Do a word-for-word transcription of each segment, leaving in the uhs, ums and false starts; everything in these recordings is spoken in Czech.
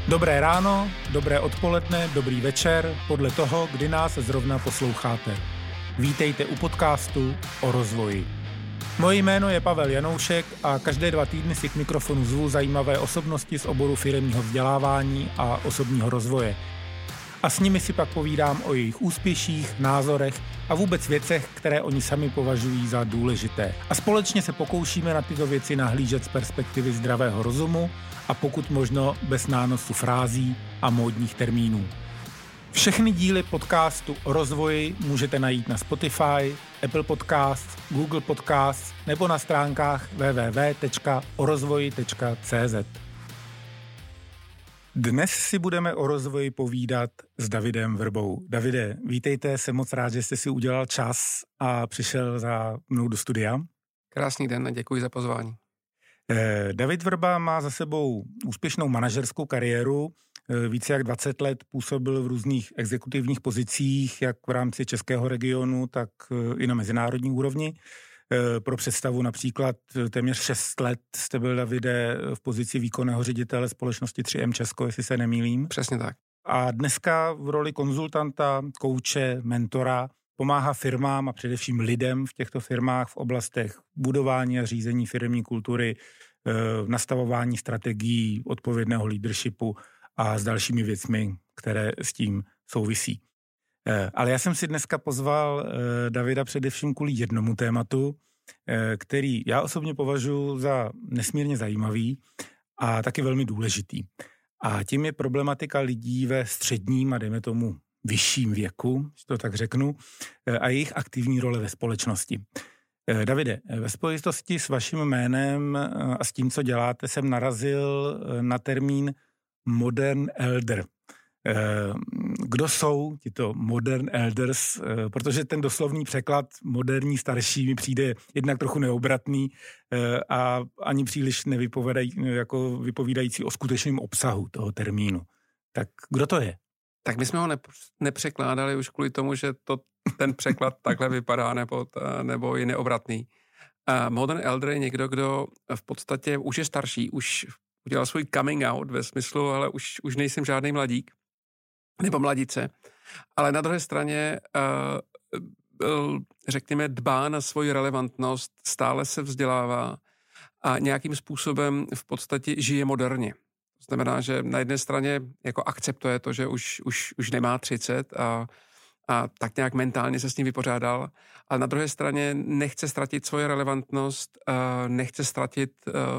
Dobré ráno, dobré odpoledne, dobrý večer, podle toho, kdy nás zrovna posloucháte. Vítejte u podcastu o rozvoji. Moje jméno je Pavel Janoušek a každé dva týdny si k mikrofonu zvu zajímavé osobnosti z oboru firemního vzdělávání a osobního rozvoje. A s nimi si pak povídám o jejich úspěších, názorech a vůbec věcech, které oni sami považují za důležité. A společně se pokoušíme na tyto věci nahlížet z perspektivy zdravého rozumu a pokud možno bez nánosu frází a módních termínů. Všechny díly podcastu o rozvoji můžete najít na Spotify, Apple Podcasts, Google Podcasts nebo na stránkách w w w tečka o rozvoji tečka c z. Dnes si budeme o rozvoji povídat s Davidem Vrbou. Davide, vítejte, jsem moc rád, že jste si udělal čas a přišel za mnou do studia. Krásný den a děkuji za pozvání. David Vrba má za sebou úspěšnou manažerskou kariéru. Více jak dvacet let působil v různých exekutivních pozicích, jak v rámci českého regionu, tak i na mezinárodní úrovni. Pro představu například téměř šest let jste byl, Davide, v pozici výkonného ředitele společnosti tři em Česko, jestli se nemýlím. Přesně tak. A dneska v roli konzultanta, kouče, mentora pomáhá firmám a především lidem v těchto firmách v oblastech budování a řízení firemní kultury, nastavování strategií, odpovědného leadershipu a s dalšími věcmi, které s tím souvisí. Ale já jsem si dneska pozval Davida především kvůli jednomu tématu, který já osobně považuji za nesmírně zajímavý a taky velmi důležitý. A tím je problematika lidí ve středním a dejme tomu vyšším věku, že to tak řeknu, a jejich aktivní role ve společnosti. Davide, ve spojitosti s vaším jménem a s tím, co děláte, jsem narazil na termín Modern Elder. Kdo jsou tito Modern Elders? Protože ten doslovný překlad moderní starší mi přijde jednak trochu neobratný a ani příliš nevypovídají, jako vypovídající o skutečném obsahu toho termínu. Tak kdo to je? Tak my jsme ho nepřekládali už kvůli tomu, že to, ten překlad takhle vypadá nebo, nebo je neobratný. Modern Elder je někdo, kdo v podstatě už je starší, už udělal svůj coming out ve smyslu, ale už, už nejsem žádný mladík nebo mladice. Ale na druhé straně byl, řekněme, dbá na svoji relevantnost, stále se vzdělává a nějakým způsobem v podstatě žije moderně. To znamená, že na jedné straně jako akceptuje to, že už, už, už nemá třicet a, a tak nějak mentálně se s ním vypořádal, ale na druhé straně nechce ztratit svoji relevantnost, nechce ztratit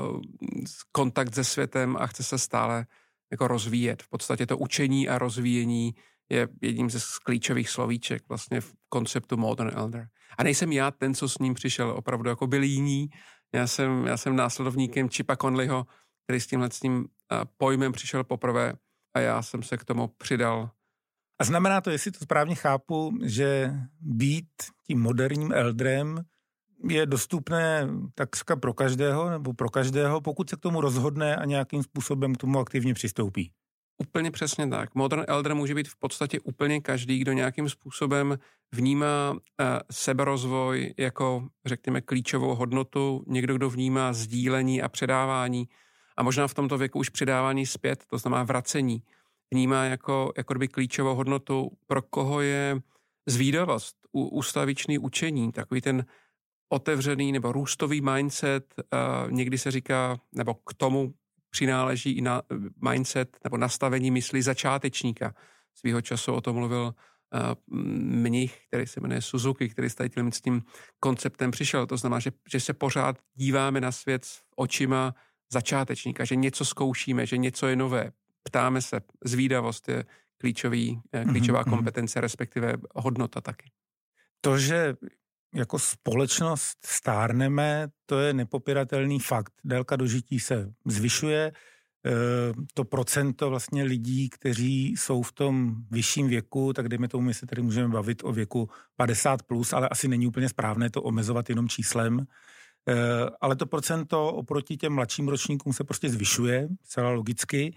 kontakt se světem a chce se stále jako rozvíjet. V podstatě to učení a rozvíjení je jedním ze klíčových slovíček vlastně v konceptu Modern Elder. A nejsem já ten, co s ním přišel, opravdu jako byli jiní. Já jsem, já jsem následovníkem Chipa Conleyho, který s tímhle s tím pojmem přišel poprvé a já jsem se k tomu přidal. A znamená to, jestli to správně chápu, že být tím moderním elderem je dostupné takřka pro každého nebo pro každého, pokud se k tomu rozhodne a nějakým způsobem k tomu aktivně přistoupí? Úplně přesně tak. Modern elder může být v podstatě úplně každý, kdo nějakým způsobem vnímá uh, seberozvoj jako, řekněme, klíčovou hodnotu, někdo, kdo vnímá sdílení a předávání a možná v tomto věku už předávání zpět, to znamená vracení, vnímá jako, jako kdyby klíčovou hodnotu, pro koho je zvídavost, ústavičný učení, takový ten otevřený nebo růstový mindset, uh, někdy se říká, nebo k tomu přináleží i na mindset nebo nastavení mysli začátečníka. Svýho času o tom mluvil uh, mnich, který se jmenuje Suzuki, který s tím konceptem přišel. To znamená, že, že se pořád díváme na svět očima začátečníka, že něco zkoušíme, že něco je nové. Ptáme se, zvídavost je klíčový, klíčová mm-hmm. kompetence, respektive hodnota taky. To, že jako společnost stárneme, to je nepopiratelný fakt. Délka dožití se zvyšuje, to procento vlastně lidí, kteří jsou v tom vyšším věku, tak dejme tomu, my se tady můžeme bavit o věku padesát plus, ale asi není úplně správné to omezovat jenom číslem. Ale to procento oproti těm mladším ročníkům se prostě zvyšuje, celá logicky.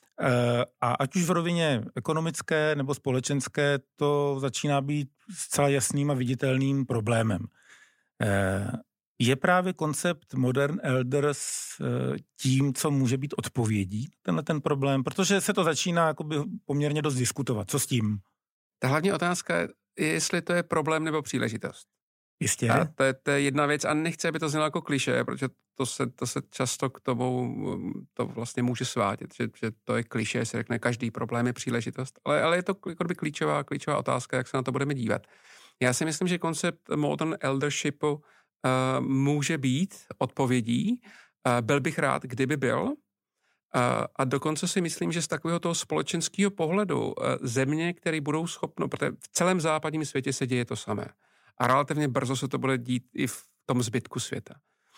A ať už v rovině ekonomické nebo společenské, to začíná být zcela jasným a viditelným problémem. Je právě koncept Modern Elders tím, co může být odpovědí tenhle ten problém? Protože se to začíná jakoby poměrně dost diskutovat. Co s tím? Ta hlavní otázka je, jestli to je problém nebo příležitost. Jistě. A to je, to je jedna věc a nechci, aby to znělo jako klišé, protože to se, to se často k tomu to vlastně může svádět, že, že to je klišé, se řekne, každý problém je příležitost, ale, ale je to jako by klíčová, klíčová otázka, jak se na to budeme dívat. Já si myslím, že koncept Modern Eldershipu uh, může být odpovědí. Uh, byl bych rád, kdyby byl. Uh, a dokonce si myslím, že z takového toho společenského pohledu uh, země, které budou schopno, protože v celém západním světě se děje to samé. A relativně brzo se to bude dít i v tom zbytku světa.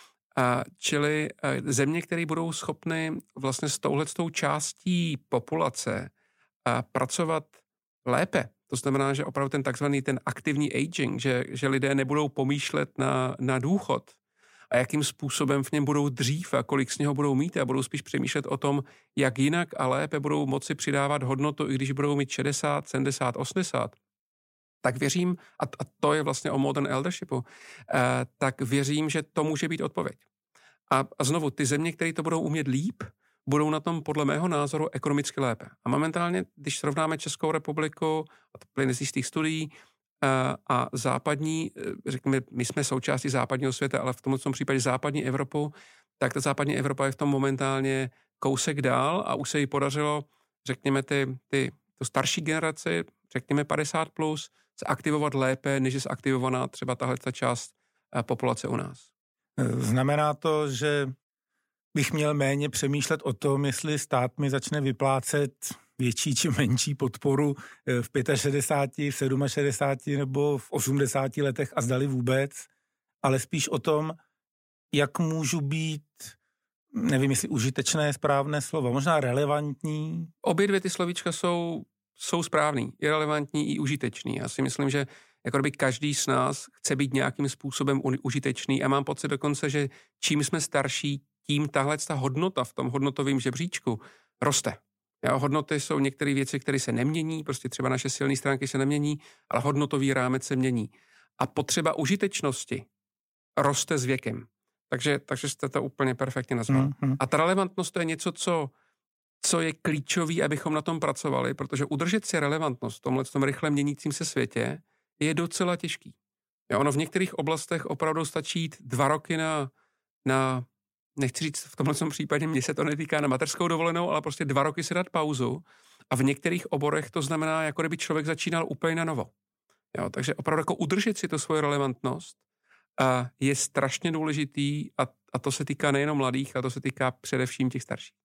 A čili uh, země, které budou schopny vlastně s touhletou částí populace uh, pracovat lépe. To znamená, že opravdu ten takzvaný ten aktivní aging, že, že lidé nebudou pomýšlet na, na důchod a jakým způsobem v něm budou dřív a kolik z něho budou mít a budou spíš přemýšlet o tom, jak jinak a lépe budou moci přidávat hodnotu, i když budou mít šedesát, sedmdesát, osmdesát. Tak věřím, a, a to je vlastně o Modern Eldershipu, eh, tak věřím, že to může být odpověď. A, a znovu, ty země, které to budou umět líp, budou na tom podle mého názoru ekonomicky lépe. A momentálně, když srovnáme Českou republiku, a to plyne z jistých studií, a, a západní, řekněme, my jsme součástí západního světa, ale v tomto případě západní Evropu, tak ta západní Evropa je v tom momentálně kousek dál a už se jí podařilo, řekněme, ty, ty tu starší generaci, řekněme padesát plus, se aktivovat lépe, než je zaktivovaná třeba tahle ta část populace u nás. Znamená to, že bych měl méně přemýšlet o tom, jestli stát mi začne vyplácet větší či menší podporu v šedesáti pěti, v šedesáti sedmi nebo v osmdesáti letech a zdali vůbec, ale spíš o tom, jak můžu být, nevím, jestli užitečné je správné slovo, možná relevantní. Obě dvě ty slovíčka jsou, jsou správný, i relevantní, i užitečný. Já si myslím, že jako kdyby každý z nás chce být nějakým způsobem užitečný a mám pocit dokonce, že čím jsme starší, tím tahle ta hodnota v tom hodnotovém žebříčku roste. Jo, hodnoty jsou některé věci, které se nemění, prostě třeba naše silné stránky se nemění, ale hodnotový rámec se mění. A potřeba užitečnosti roste s věkem. Takže, takže jste to úplně perfektně nazval. Mm-hmm. A ta relevantnost to je něco, co, co je klíčový, abychom na tom pracovali, protože udržet si relevantnost v tomhle tom rychle měnícím se světě je docela těžký. Jo, ono v některých oblastech opravdu stačí jít dva roky na, na nechci říct v tomhle případě, mně se to netýká na mateřskou dovolenou, ale prostě dva roky si dát pauzu a v některých oborech to znamená, jako kdyby člověk začínal úplně na novo. Jo, takže opravdu jako udržet si to svoji relevantnost a je strašně důležitý a, a to se týká nejenom mladých, ale to se týká především těch starších.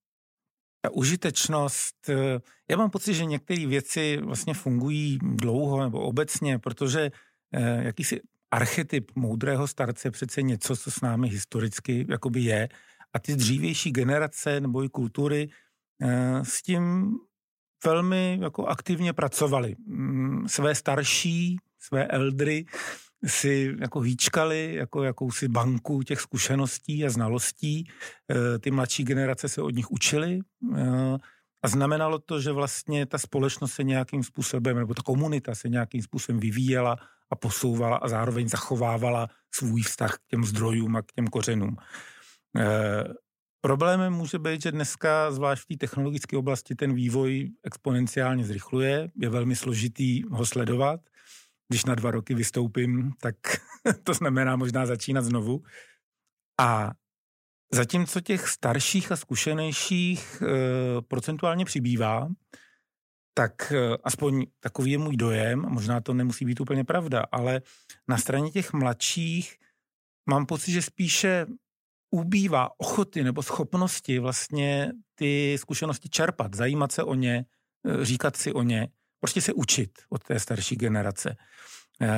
Ta užitečnost, já mám pocit, že některé věci vlastně fungují dlouho nebo obecně, protože eh, jakýsi archetyp moudrého starce přece něco, co s námi historicky jakoby je a ty dřívější generace nebo i kultury eh, s tím velmi jako aktivně pracovali. Své starší, své eldry si jako hýčkali jako jakousi banku těch zkušeností a znalostí. E, ty mladší generace se od nich učily e, a znamenalo to, že vlastně ta společnost se nějakým způsobem, nebo ta komunita se nějakým způsobem vyvíjela a posouvala a zároveň zachovávala svůj vztah k těm zdrojům a k těm kořenům. E, problémem může být, že dneska, zvlášť v té technologické oblasti, ten vývoj exponenciálně zrychluje, je velmi složitý ho sledovat. Když na dva roky vystoupím, tak to znamená možná začínat znovu. A zatímco těch starších a zkušenějších e, procentuálně přibývá, tak e, aspoň takový je můj dojem, možná to nemusí být úplně pravda, ale na straně těch mladších mám pocit, že spíše ubývá ochoty nebo schopnosti vlastně ty zkušenosti čerpat, zajímat se o ně, e, říkat si o ně, prostě se učit od té starší generace. E,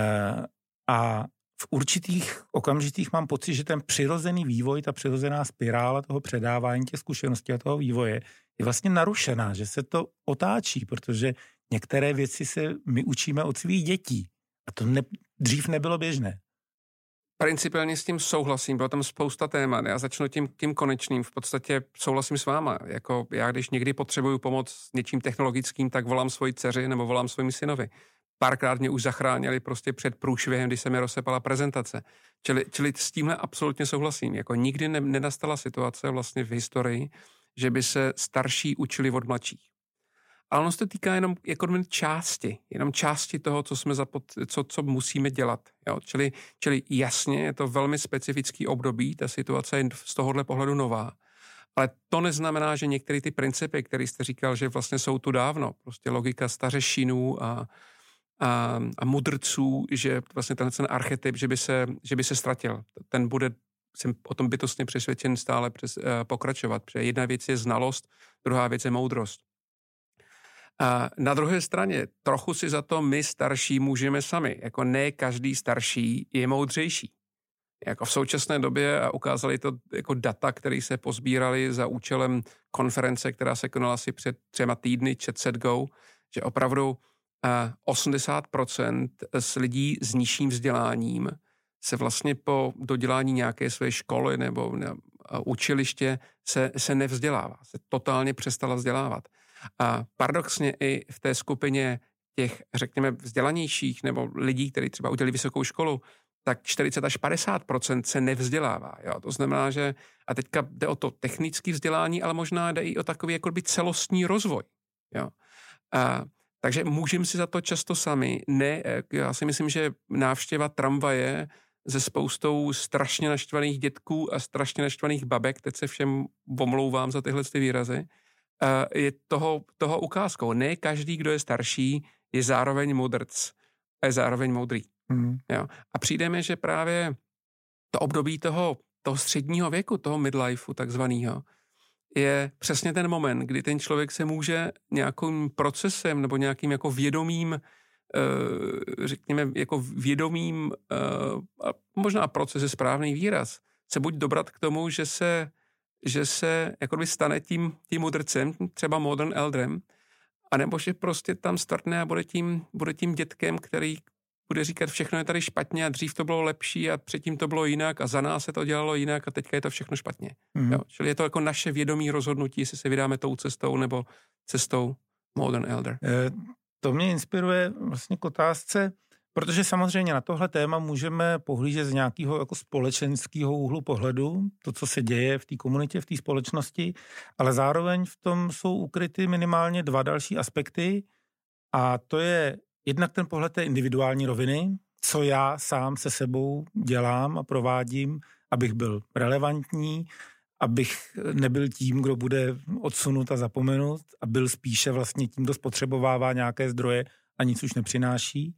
a v určitých okamžitých mám pocit, že ten přirozený vývoj, ta přirozená spirála toho předávání těch zkušeností a toho vývoje je vlastně narušená, že se to otáčí, protože některé věci se my učíme od svých dětí. A to ne, dřív nebylo běžné. Principiálně s tím souhlasím, bylo tam spousta témat. Já začnu tím, tím konečným. V podstatě souhlasím s váma. Jako já, když někdy potřebuju pomoc s něčím technologickým, tak volám svoji dceři nebo volám svým synovi. párkrát mě už zachránili prostě před průšvihem, když se mi rozsepala prezentace. Čili, čili s tímhle absolutně souhlasím. Jako nikdy ne, nenastala situace vlastně v historii, že by se starší učili od mladších. Ale ono se týká jenom jako části, jenom části toho, co jsme zapot, co, co musíme dělat. Jo? Čili, čili jasně je to velmi specifický období, ta situace je z tohohle pohledu nová. Ale to neznamená, že některé ty principy, které jste říkal, že vlastně jsou tu dávno, prostě logika stařešinů a, a, a mudrců, že vlastně ten, ten archetyp, že by, se, že by se ztratil. Ten bude, jsem o tom bytostně přesvědčen, stále přes, uh, pokračovat. Protože jedna věc je znalost, druhá věc je moudrost. A na druhé straně trochu si za to my starší můžeme sami. Jako ne každý starší je moudřejší. Jako v současné době, a ukázali to jako data, které se pozbírali za účelem konference, která se konala asi před třema týdny, Chat Set Go, že opravdu osmdesát procent z lidí s nižším vzděláním se vlastně po dodělání nějaké své školy nebo učiliště se, se nevzdělává, se totálně přestala vzdělávat. A paradoxně i v té skupině těch, řekněme, vzdělanějších nebo lidí, kteří třeba udělali vysokou školu, tak čtyřicet až padesát procent se nevzdělává. Jo? To znamená, že a teďka jde o to technické vzdělání, ale možná jde i o takový jako by celostní rozvoj. Jo? A, takže můžeme si za to často sami. Ne, já si myslím, že návštěva tramvaje se spoustou strašně naštvaných dětků a strašně naštvaných babek, teď se všem omlouvám za tyhle ty výrazy, je toho, toho ukázkou. Ne každý, kdo je starší, je zároveň mudrc a je zároveň moudrý. Hmm. Jo. A přijdeme, že právě to období toho, toho středního věku, toho midlifeu takzvanýho, je přesně ten moment, kdy ten člověk se může nějakým procesem nebo nějakým jako vědomým, řekněme, jako vědomým, a možná proces je správný výraz, se buď dobrat k tomu, že se, že se jakoby stane tím, tím mudrcem, třeba modern elderem, anebo že prostě tam startne a bude tím, bude tím dětkem, který bude říkat, všechno je tady špatně a dřív to bylo lepší a předtím to bylo jinak a za nás se to dělalo jinak a teďka je to všechno špatně. Mm. Jo? Čili je to jako naše vědomí rozhodnutí, jestli se vydáme tou cestou nebo cestou modern elder. E, to mě inspiruje vlastně k otázce, protože samozřejmě na tohle téma můžeme pohlížet z nějakého jako společenského úhlu pohledu, to, co se děje v té komunitě, v té společnosti, ale zároveň v tom jsou ukryty minimálně dva další aspekty a to je jednak ten pohled té individuální roviny, co já sám se sebou dělám a provádím, abych byl relevantní, abych nebyl tím, kdo bude odsunut a zapomenut a byl spíše vlastně tím, kdo spotřebovává nějaké zdroje a nic už nepřináší.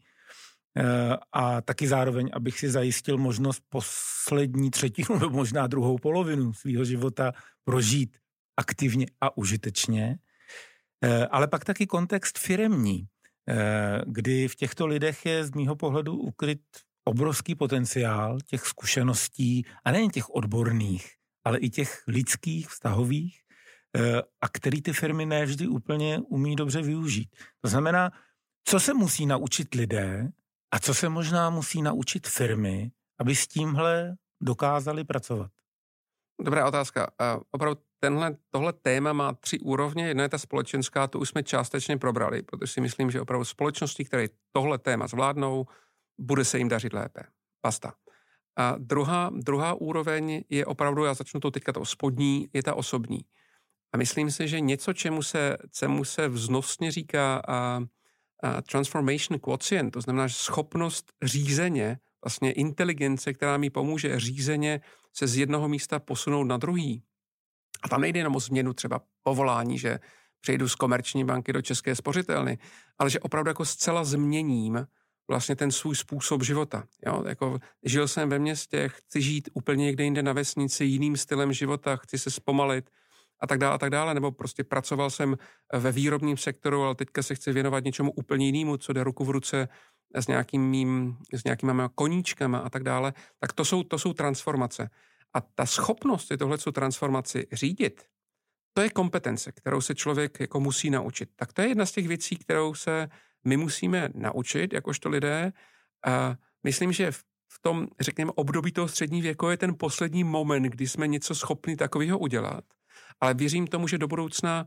A taky zároveň, abych si zajistil možnost poslední třetinu nebo možná druhou polovinu svého života prožít aktivně a užitečně. Ale pak taky kontext firemní, kdy v těchto lidech je z mýho pohledu ukryt obrovský potenciál těch zkušeností, a nejen těch odborných, ale i těch lidských, vztahových, a který ty firmy ne vždy úplně umí dobře využít. To znamená, co se musí naučit lidé a co se možná musí naučit firmy, aby s tímhle dokázali pracovat. Dobrá otázka. Opravdu tenhle, tohle téma má tři úrovně. Jedna je ta společenská, to už jsme částečně probrali, protože si myslím, že opravdu společnosti, které tohle téma zvládnou, bude se jim dařit lépe. Basta. A druhá, druhá úroveň je opravdu, já začnu to teďka to spodní, je ta osobní. A myslím si, že něco, čemu se, čemu se vznosně říká a, a transformation quotient, to znamená že schopnost řízeně, vlastně inteligence, která mi pomůže řízeně se z jednoho místa posunout na druhý. A tam nejde jenom o změnu třeba povolání, že přejdu z komerční banky do České spořitelny, ale že opravdu jako zcela změním vlastně ten svůj způsob života. Jo? Jako žil jsem ve městě, chci žít úplně někde jinde na vesnici, jiným stylem života, chci se zpomalit a tak dále, a tak dále, nebo prostě pracoval jsem ve výrobním sektoru, ale teďka se chci věnovat něčemu úplně jinému, co jde ruku v ruce s nějakým mým, s nějakýma koníčkama a tak dále, tak to jsou, to jsou transformace. A ta schopnost je tohleto transformaci řídit, to je kompetence, kterou se člověk jako musí naučit. Tak to je jedna z těch věcí, kterou se my musíme naučit, jakožto lidé. A myslím, že v tom, řekněme, období toho střední věku je ten poslední moment, kdy jsme něco schopni takového udělat. Ale věřím tomu, že do budoucna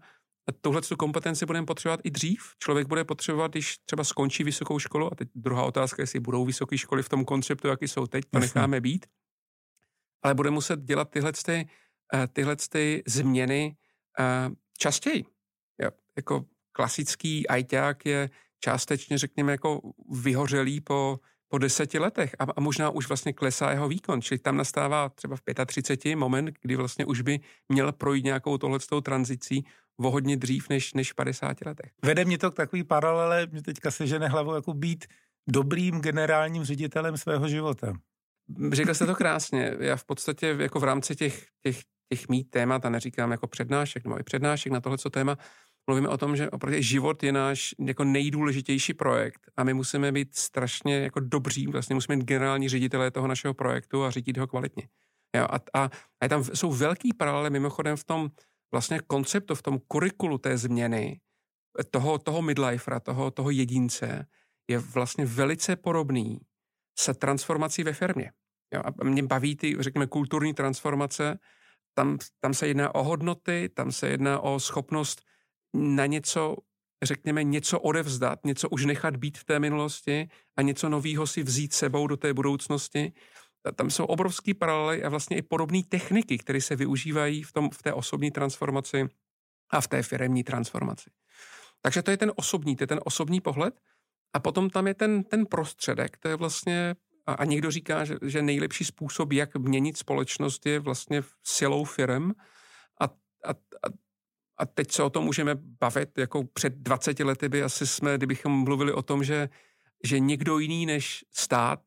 tuhle tu kompetenci budeme potřebovat i dřív. Člověk bude potřebovat, když třeba skončí vysokou školu, a teď druhá otázka, jestli budou vysoké školy v tom konceptu, jaký jsou teď, to necháme být, ale bude muset dělat tyhle, ty, tyhle ty změny častěji. Jo, jako klasický ajťák je částečně, řekněme, jako vyhořelý po, po deseti letech a, a možná už vlastně klesá jeho výkon, čili tam nastává třeba v třiceti pěti moment, kdy vlastně už by měl projít nějakou tohletou tranzicí o hodně dřív než, než v padesáti letech. Vede mě to k takový paralele, mě teďka se žene hlavou, jako být dobrým generálním ředitelem svého života. Řekl jste to krásně. Já v podstatě jako v rámci těch, těch, těch mých témat, a neříkám jako přednášek, nebo i přednášek na tohleto téma, mluvíme o tom, že opravdu život je náš jako nejdůležitější projekt a my musíme být strašně jako dobří, vlastně musíme být generální ředitelé toho našeho projektu a řídit ho kvalitně. Jo, a, a, a tam jsou velký paralely mimochodem v tom vlastně konceptu, v tom kurikulu té změny, toho, toho midlifera, toho, toho jedince, je vlastně velice podobný se transformací ve firmě. Jo, a mě baví ty, řekněme, kulturní transformace, tam, tam se jedná o hodnoty, tam se jedná o schopnost na něco, řekněme, něco odevzdat, něco už nechat být v té minulosti a něco nového si vzít sebou do té budoucnosti. Tam jsou obrovský paralely a vlastně i podobné techniky, které se využívají v, tom, v té osobní transformaci a v té firemní transformaci. Takže to je ten osobní, to je ten osobní pohled a potom tam je ten, ten prostředek, to je vlastně, a, a někdo říká, že, že nejlepší způsob, jak měnit společnost, je vlastně silou firem a, a, a A teď se o tom můžeme bavit, jako před dvaceti lety by asi jsme, kdybychom mluvili o tom, že, že někdo jiný než stát,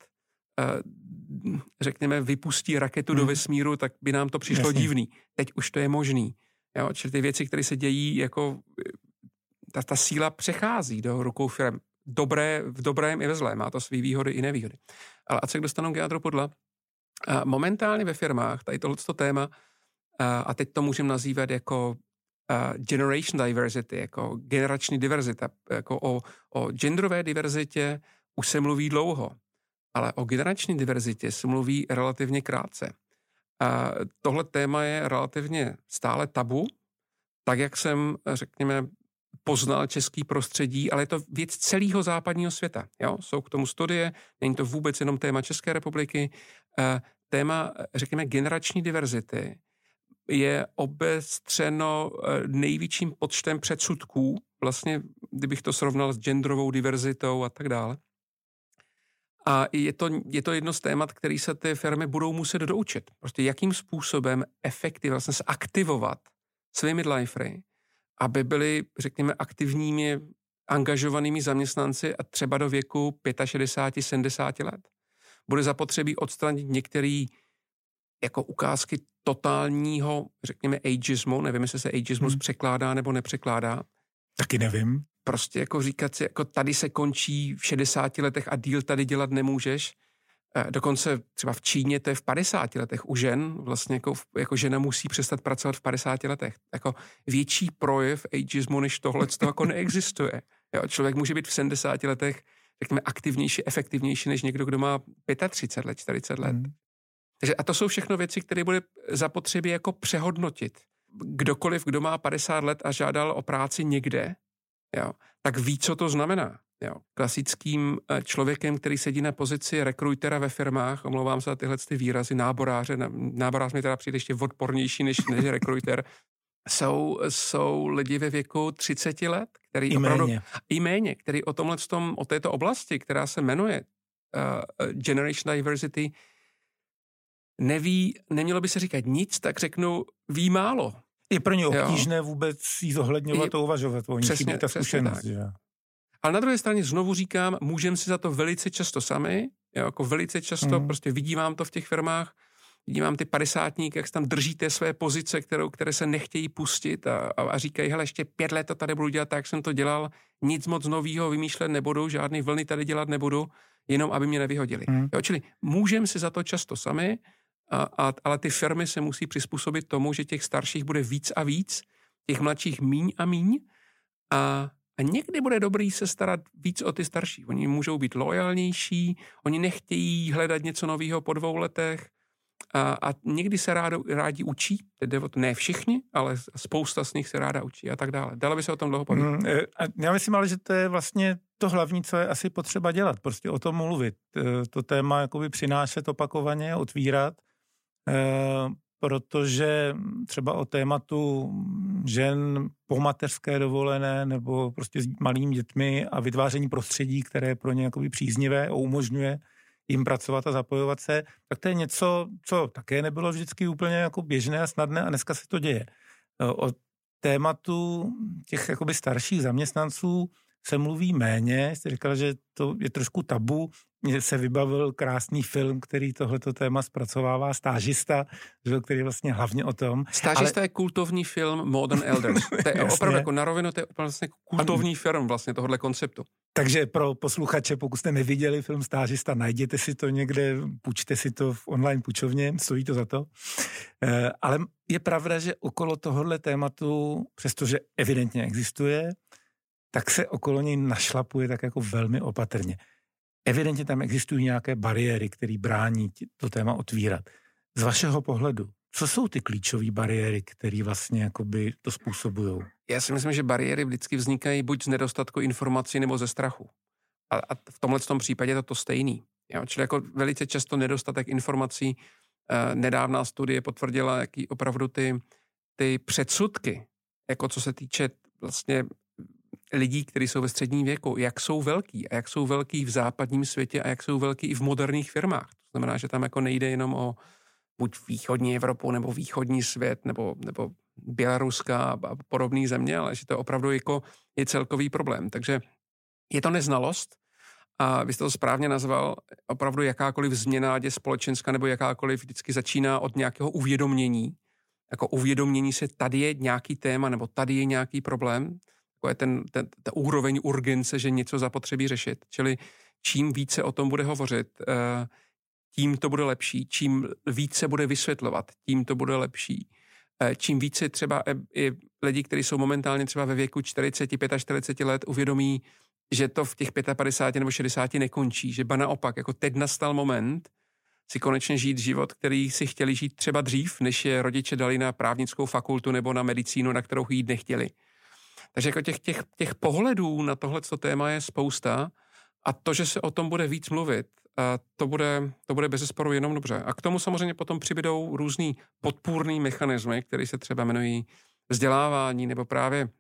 řekněme, vypustí raketu hmm. do vesmíru, tak by nám to přišlo Jasně. divný. Teď už to je možný. Jo? Čili ty věci, které se dějí, jako ta, ta síla přechází do rukou firem. Dobré, v dobrém i ve zlém. Má to svý výhody i nevýhody. Ale ať se dostanu k jádru pudla. Momentálně ve firmách, tady tohleto téma, a teď to můžeme nazývat jako Uh, generation diversity, jako generační diverzita, jako o, o genderové diverzitě už se mluví dlouho, ale o generační diverzitě se mluví relativně krátce. Uh, tohle téma je relativně stále tabu, tak jak jsem, řekněme, poznal český prostředí, ale je to věc celého západního světa. Jo? Jsou k tomu studie, není to vůbec jenom téma České republiky. Uh, téma, řekněme, generační diverzity je obestřeno největším počtem předsudků, vlastně, kdybych to srovnal s genderovou diverzitou a tak dále. A je to, je to jedno z témat, který se ty firmy budou muset doučit. Prostě jakým způsobem efektivně vlastně zaktivovat své midlifery, aby byli, řekněme, aktivními, angažovanými zaměstnanci a třeba do věku šedesáti pěti sedmdesáti let. Bude zapotřebí odstranit některé jako ukázky totálního, řekněme, ageismu. Nevím, jestli se ageismus hmm. překládá nebo nepřekládá. Taky nevím. Prostě jako říkat si, jako tady se končí v šedesáti letech a díl tady dělat nemůžeš. Dokonce třeba v Číně to je v padesáti letech u žen. Vlastně jako, jako žena musí přestat pracovat v padesáti letech. Jako větší projev ageismu než tohle, to jako neexistuje. Jo, člověk může být v sedmdesáti letech, řekněme, aktivnější, efektivnější než někdo, kdo má třicet pět let, čtyřicet let. Hmm. Takže a to jsou všechno věci, které bude zapotřebí jako přehodnotit. Kdokoliv, kdo má padesát let a žádal o práci někde, jo, tak ví, co to znamená. Jo. Klasickým člověkem, který sedí na pozici rekrutera ve firmách, omlouvám se za tyhle ty výrazy, náboráře, náborář mi teda přijde ještě odpornější než, než rekruter, jsou, jsou lidi ve věku třiceti let, který I opravdu, méně. I méně, který o tomhle tom, o této oblasti, která se jmenuje uh, Generation Diversity, neví, nemělo by se říkat nic, tak řeknu, ví málo. Je pro ně obtížné jo. vůbec jí zohledňovat a uvažovat. Oni přesně, ta zkušenost. Ale na druhé straně znovu říkám, můžeme si za to velice často sami, jo, jako velice často, mm. prostě vidím to v těch firmách, vidím ty padesátníky, jak se tam držíte své pozice, kterou, které se nechtějí pustit a, a, a říkají, hele, ještě pět let to tady budu dělat tak, jak jsem to dělal, nic moc novýho vymýšlet nebudu, žádný vlny tady dělat nebudu, jenom aby mě nevyhodili. Mm. Jo, čili můžeme si za to často sami, A, a, ale ty firmy se musí přizpůsobit tomu, že těch starších bude víc a víc, těch mladších míň a míň a, a někdy bude dobrý se starat víc o ty starší. Oni můžou být loajálnější, oni nechtějí hledat něco nového po dvou letech, a, a někdy se rádo, rádi učí, jde o to, ne všichni, ale spousta z nich se ráda učí a tak dále. Dalo by se o tom dlouho povídat. Mm, a já myslím ale, že to je vlastně to hlavní, co je asi potřeba dělat, prostě o tom mluvit. To téma jakoby přinášet opakovaně, otvírat, protože třeba o tématu žen po mateřské dovolené nebo prostě s malými dětmi a vytváření prostředí, které je pro ně jakoby příznivé a umožňuje jim pracovat a zapojovat se, tak to je něco, co také nebylo vždycky úplně jako běžné a snadné a dneska se to děje. O tématu těch jakoby starších zaměstnanců se mluví méně. Jste říkal, že to je trošku tabu. Mně se vybavil krásný film, který tohleto téma zpracovává, Stážista, který je vlastně hlavně o tom. Stážista ale... je kultovní film Modern Elders. To je opravdu jako na rovinu, to je vlastně kultovní film vlastně tohohle konceptu. Takže pro posluchače, pokud jste neviděli film Stážista, najděte si to někde, půjčte si to v online půjčovně, stojí to za to. E, ale je pravda, že okolo tohohle tématu, přestože evidentně existuje, tak se okolo něj našlapuje tak jako velmi opatrně. Evidentně tam existují nějaké bariéry, které brání to téma otvírat. Z vašeho pohledu, co jsou ty klíčové bariéry, které vlastně jakoby to způsobují? Já si myslím, že bariéry vždycky vznikají buď z nedostatku informací nebo ze strachu. A, a v tomhle tom případě je to to stejný. Jo? Čili jako velice často nedostatek informací. E, nedávná studie potvrdila, jaký opravdu ty, ty předsudky, jako co se týče vlastně lidí, kteří jsou ve středním věku, jak jsou velký a jak jsou velký v západním světě a jak jsou velký i v moderních firmách. To znamená, že tam jako nejde jenom o buď východní Evropu nebo východní svět nebo, nebo Běloruska a podobné země, ale že to opravdu jako je celkový problém. Takže je to neznalost a vy jste to správně nazval, opravdu jakákoliv změna, ať je společenská nebo jakákoliv, vždycky začíná od nějakého uvědomění. Jako uvědomění se, tady je nějaký téma nebo tady je nějaký problém. Jako je ten, ten, ta úroveň urgence, že něco zapotřebí řešit. Čili čím více o tom bude hovořit, tím to bude lepší. Čím více bude vysvětlovat, tím to bude lepší. Čím více třeba i lidi, kteří jsou momentálně třeba ve věku čtyřicet, čtyřicet pět let, uvědomí, že to v těch padesát pět nebo šedesát nekončí. Že ba naopak, jako teď nastal moment si konečně žít život, který si chtěli žít třeba dřív, než je rodiče dali na právnickou fakultu nebo na medicínu, na kterou jít nechtěli. Takže jako těch, těch, těch pohledů na tohleto téma je spousta a to, že se o tom bude víc mluvit, a to bude, to bude bezesporu jenom dobře. A k tomu samozřejmě potom přibydou různý podpůrný mechanismy, které se třeba jmenují vzdělávání nebo právě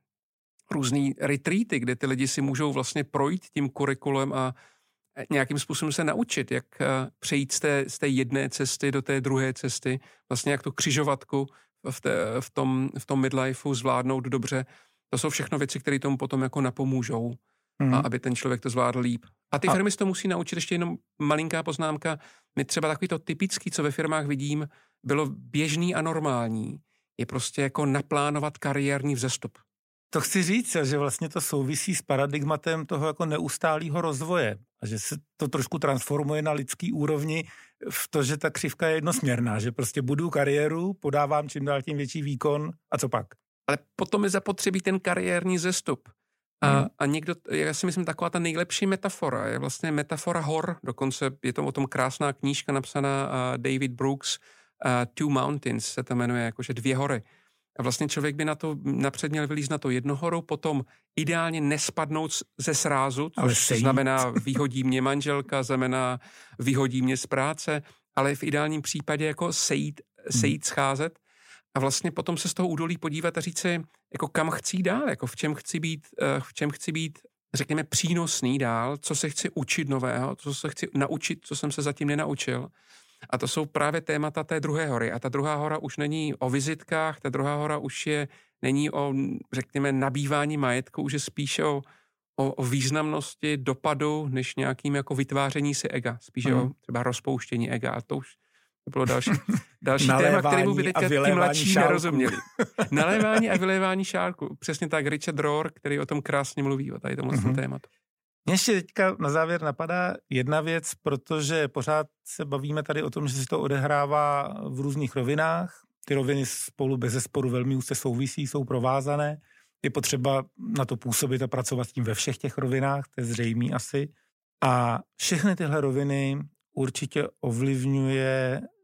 různý retreaty, kde ty lidi si můžou vlastně projít tím kurikulem a nějakým způsobem se naučit, jak přejít z té, z té jedné cesty do té druhé cesty, vlastně jak tu křižovatku v, té, v, tom, v tom midlifeu zvládnout dobře. To jsou všechno věci, které tomu potom jako napomůžou, mm. a aby ten člověk to zvládl líp. A ty a... firmy se to musí naučit, ještě jenom malinká poznámka. My třeba takový to typický, co ve firmách vidím, bylo běžný a normální, je prostě jako naplánovat kariérní vzestup. To chci říct, že vlastně to souvisí s paradigmatem toho jako neustálého rozvoje a že se to trošku transformuje na lidský úrovni v to, že ta křivka je jednosměrná, že prostě budu kariéru, podávám čím dál tím větší výkon a co pak? Ale potom je zapotřebí ten kariérní zestup. A, hmm. a někdo, já si myslím, taková ta nejlepší metafora je vlastně metafora hor, dokonce je to o tom krásná knížka napsaná uh, David Brooks, uh, Two Mountains se to jmenuje, jakože dvě hory. A vlastně člověk by na to napřed měl vylízt na to jednu horu, potom ideálně nespadnout ze srázu, což znamená vyhodí mě manželka, znamená vyhodí mě z práce, ale v ideálním případě jako sejít, sejít scházet a vlastně potom se z toho údolí podívat a říct si, jako kam chci dál, jako v čem chci být, v čem chci být, řekněme, přínosný dál, co se chci učit nového, co se chci naučit, co jsem se zatím nenaučil. A to jsou právě témata té druhé hory. A ta druhá hora už není o vizitkách, ta druhá hora už je, není o, řekněme, nabývání majetku, už je spíše o, o, o významnosti dopadu, než nějakým jako vytváření si ega. Spíše mm. o třeba rozpouštění ega. A to už to bylo další, další téma, kterému by teďka ty mladší nerozuměli. Nalévání a vylévání šálku. Přesně tak Richard Rohr, který o tom krásně mluví, o tady tomhle mm-hmm. tématu. Mně ještě teďka na závěr napadá jedna věc, protože pořád se bavíme tady o tom, že se to odehrává v různých rovinách. Ty roviny spolu bezesporu velmi úzce souvisí, jsou provázané. Je potřeba na to působit a pracovat s tím ve všech těch rovinách, to je zřejmé asi. A všechny tyhle roviny určitě ovlivňuje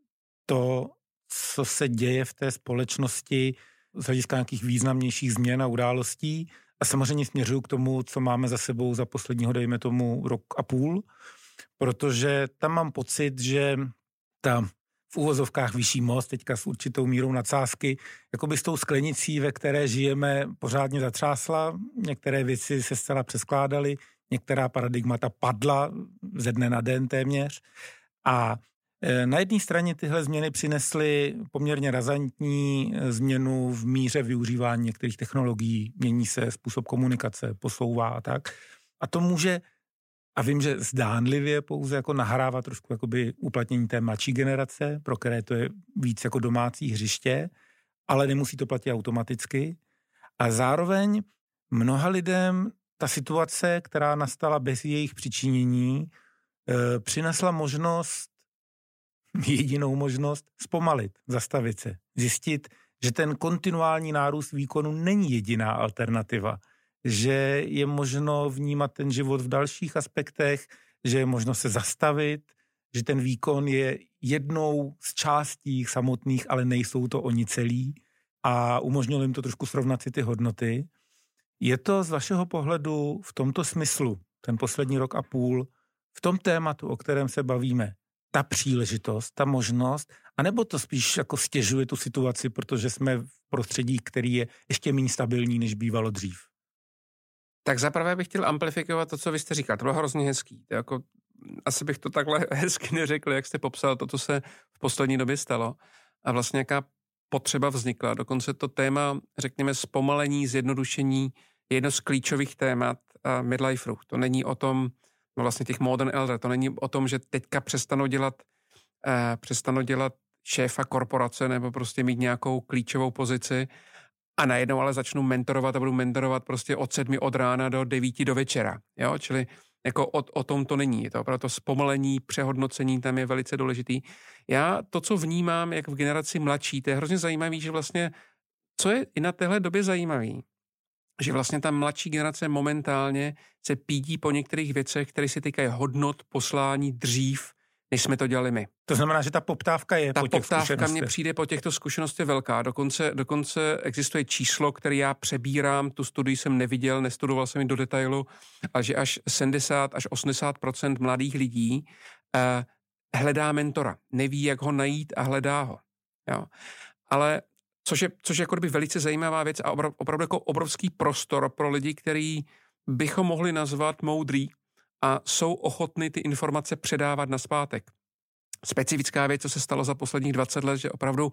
to, co se děje v té společnosti z hlediska nějakých významnějších změn a událostí. A samozřejmě směřuju k tomu, co máme za sebou za posledního, dejme tomu, rok a půl, protože tam mám pocit, že ta v úvozovkách vyšší most, teďka s určitou mírou nadsázky, jakoby s tou sklenicí, ve které žijeme, pořádně zatřásla. Některé věci se zcela přeskládaly, některá paradigmata padla ze dne na den téměř. A na jedné straně tyhle změny přinesly poměrně razantní změnu v míře využívání některých technologií, mění se způsob komunikace, posouvá a tak. A to může, a vím, že zdánlivě pouze jako nahrává trošku jakoby uplatnění té mladší generace, pro které to je víc jako domácí hřiště, ale nemusí to platit automaticky. A zároveň mnoha lidem ta situace, která nastala bez jejich přičinění, e, přinesla možnost, jedinou možnost zpomalit, zastavit se, zjistit, že ten kontinuální nárůst výkonu není jediná alternativa, že je možno vnímat ten život v dalších aspektech, že je možno se zastavit, že ten výkon je jednou z částí samotných, ale nejsou to oni celí a umožnilo jim to trošku srovnat si ty hodnoty. Je to z vašeho pohledu v tomto smyslu, ten poslední rok a půl, v tom tématu, o kterém se bavíme, ta příležitost, ta možnost, anebo to spíš jako stěžuje tu situaci, protože jsme v prostředí, který je ještě méně stabilní, než bývalo dřív? Tak zaprvé bych chtěl amplifikovat to, co vy jste říkal. To bylo hrozně hezký. To jako, asi bych to takhle hezky neřekl, jak jste popsal to, co se v poslední době stalo. A vlastně jaká potřeba vznikla. Dokonce to téma, řekněme, zpomalení, zjednodušení je jedno z klíčových témat midliferů. To není o tom, no vlastně těch modern elder, to není o tom, že teďka přestanou dělat, eh, přestanou dělat šéfa korporace nebo prostě mít nějakou klíčovou pozici a najednou ale začnu mentorovat a budu mentorovat prostě od sedmi od rána do devíti do večera. Jo? Čili jako o, o tom to není. Je to opravdu to zpomalení, přehodnocení tam je velice důležitý. Já to, co vnímám, jak v generaci mladší, to je hrozně zajímavý, že vlastně, co je i na téhle době zajímavý, že vlastně ta mladší generace momentálně se pídí po některých věcech, které se týkají hodnot, poslání dřív, než jsme to dělali my. To znamená, že ta poptávka je ta po těch poptávka mně přijde po těchto zkušenostech velká. Dokonce, dokonce existuje číslo, které já přebírám, tu studii jsem neviděl, nestudoval jsem ji do detailu, ale že až sedmdesát až osmdesát procent mladých lidí eh, hledá mentora. Neví, jak ho najít a hledá ho. Jo. Ale Což je, což je jako by velice zajímavá věc a opravdu jako obrovský prostor pro lidi, který bychom mohli nazvat moudrý a jsou ochotní ty informace předávat nazpátek. Specifická věc, co se stalo za posledních dvacet let, že opravdu uh,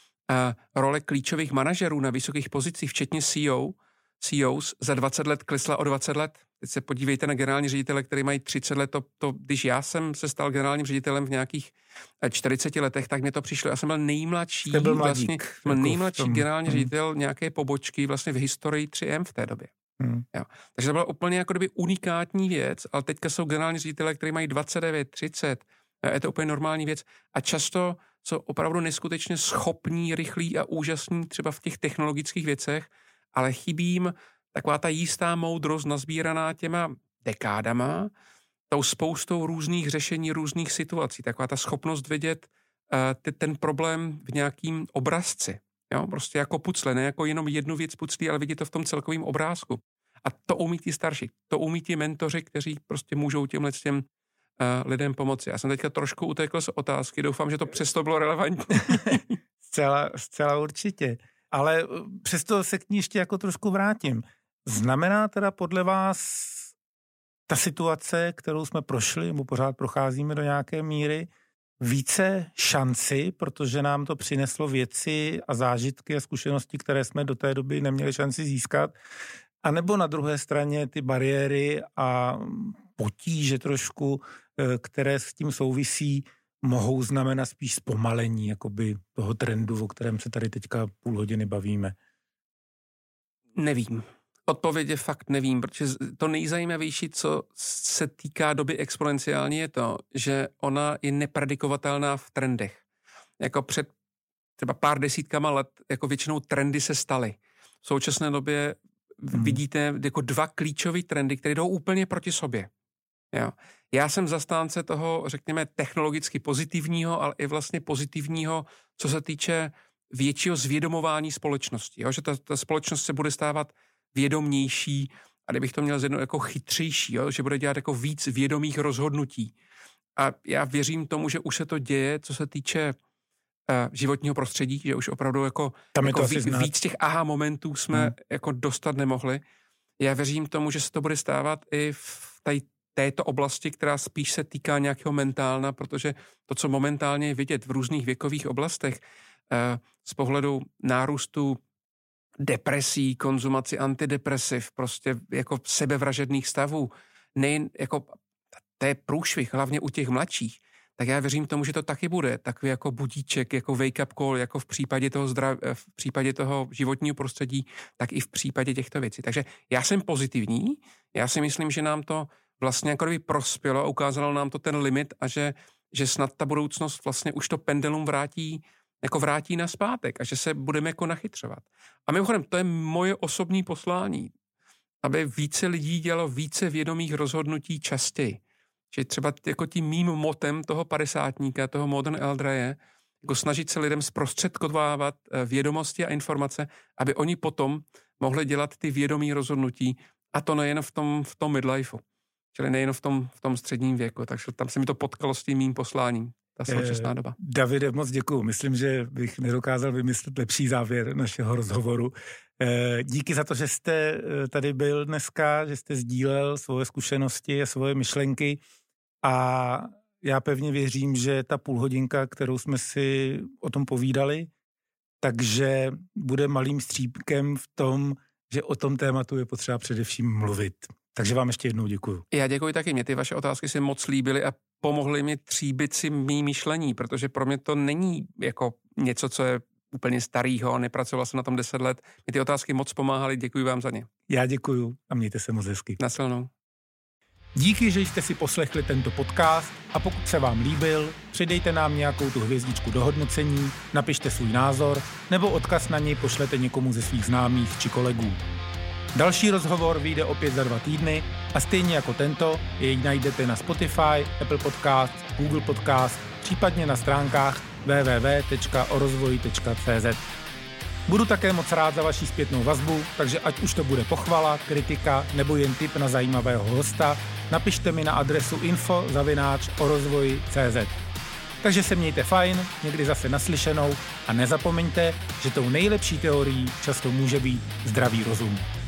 role klíčových manažerů na vysokých pozicích, včetně C E O, C E Os, za dvacet let klesla o dvacet let. Teď se podívejte na generální ředitele, který mají třicet let. To, to, když já jsem se stal generálním ředitelem v nějakých čtyřiceti letech, tak mě to přišlo. Já jsem byl nejmladší, byl vlastně, byl nejmladší tom, generální hmm. ředitel nějaké pobočky vlastně v historii tři M v té době. Hmm. Jo. Takže to byla úplně jako kdyby unikátní věc, ale teďka jsou generální ředitele, kteří mají dvacet devět, třicet. Je to úplně normální věc. A často jsou opravdu neskutečně schopní, rychlí a úžasní třeba v těch technologických věcech, ale chybí jim taková ta jistá moudrost nazbíraná těma dekádama, tou spoustou různých řešení, různých situací. Taková ta schopnost vidět uh, ty, ten problém v nějakým obrazci. Jo? Prostě jako pucle, ne jako jenom jednu věc puclí, ale vidět to v tom celkovém obrázku. A to umí ti starší, to umí ti mentoři, kteří prostě můžou těmhle těm uh, lidem pomoci. Já jsem teďka trošku utekl z otázky, doufám, že to přesto bylo relevantní. zcela, zcela určitě. Ale přesto se k ní ještě jako trošku vrátím. Znamená teda podle vás ta situace, kterou jsme prošli, nebo pořád procházíme do nějaké míry, více šanci, protože nám to přineslo věci a zážitky a zkušenosti, které jsme do té doby neměli šanci získat, anebo na druhé straně ty bariéry a potíže trošku, které s tím souvisí, mohou znamenat spíš zpomalení jakoby toho trendu, o kterém se tady teďka půl hodiny bavíme? Nevím. Odpověď je fakt nevím, protože to nejzajímavější, co se týká doby exponenciální, je to, že ona je nepredikovatelná v trendech. Jako před třeba pár desítkama let, jako většinou trendy se staly. V současné době hmm. vidíte jako dva klíčové trendy, které jdou úplně proti sobě. Jo. Já jsem zastánce toho, řekněme, technologicky pozitivního, ale i vlastně pozitivního, co se týče většího zvědomování společnosti. Jo? Že ta, ta společnost se bude stávat vědomnější, a kdybych to měl zjedno jako chytřejší, jo? Že bude dělat jako víc vědomých rozhodnutí. A já věřím tomu, že už se to děje, co se týče uh, životního prostředí, že už opravdu jako, jako ví, víc těch aha momentů jsme hmm. jako dostat nemohli. Já věřím tomu, že se to bude stávat i v tady této oblasti, která spíš se týká nějakého mentálna, protože to, co momentálně je vidět v různých věkových oblastech, uh, z pohledu nárůstu depresí, konzumaci antidepresiv, prostě jako sebevražedných stavů, nejen jako to je průšvih, hlavně u těch mladších, tak já věřím tomu, že to taky bude takový jako budíček, jako wake up call, jako v případě toho zdrav, v případě toho životního prostředí, tak i v případě těchto věcí. Takže já jsem pozitivní, já si myslím, že nám to vlastně jako by prospělo a ukázalo nám to ten limit a že, že snad ta budoucnost vlastně už to pendulum vrátí jako vrátí naspátek a že se budeme jako nachytřovat. A mimochodem, to je moje osobní poslání, aby více lidí dělalo více vědomých rozhodnutí častěji. Že třeba jako tím mým motem toho padesátníka, toho Modern Elder je jako snažit se lidem zprostředkovávat vědomosti a informace, aby oni potom mohli dělat ty vědomí rozhodnutí a to nejen v tom, v tom midlifeu, čili nejen v tom, v tom středním věku. Takže tam se mi to potkalo s tím mým posláním. Ta současná doba. Davide, moc děkuju. Myslím, že bych nedokázal vymyslet lepší závěr našeho rozhovoru. Díky za to, že jste tady byl dneska, že jste sdílel svoje zkušenosti a svoje myšlenky a já pevně věřím, že ta půlhodinka, kterou jsme si o tom povídali, takže bude malým střípkem v tom, že o tom tématu je potřeba především mluvit. Takže vám ještě jednou děkuju. Já děkuji taky. Mě ty vaše otázky se moc líbily a pomohly mi tříbit si mý myšlení, protože pro mě to není jako něco, co je úplně starýho, nepracoval jsem na tom deset let. Mě ty otázky moc pomáhaly, děkuji vám za ně. Já děkuju a mějte se moc hezky. Nasilnou. Díky, že jste si poslechli tento podcast a pokud se vám líbil, přidejte nám nějakou tu hvězdičku do hodnocení, napište svůj názor nebo odkaz na něj pošlete někomu ze svých známých či kolegů. Další rozhovor vyjde opět za dva týdny a stejně jako tento jej najdete na Spotify, Apple Podcast, Google Podcast, případně na stránkách w w w tečka o rozvoji tečka c z. Budu také moc rád za vaši zpětnou vazbu, takže ať už to bude pochvala, kritika nebo jen tip na zajímavého hosta, napište mi na adresu info zavináč o rozvoji tečka c z. Takže se mějte fajn, někdy zase naslyšenou a nezapomeňte, že tou nejlepší teorií často může být zdravý rozum.